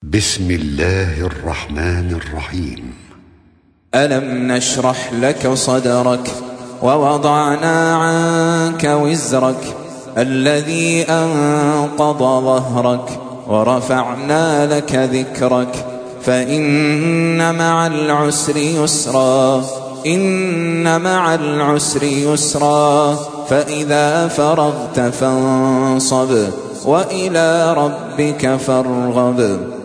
بسم الله الرحمن الرحيم. ألم نشرح لك صدرك ووضعنا عنك وزرك الذي أنقض ظهرك ورفعنا لك ذكرك فإن مع العسر يسرا إن مع العسر يسرا فإذا فرغت فانصب وإلى ربك فارغب.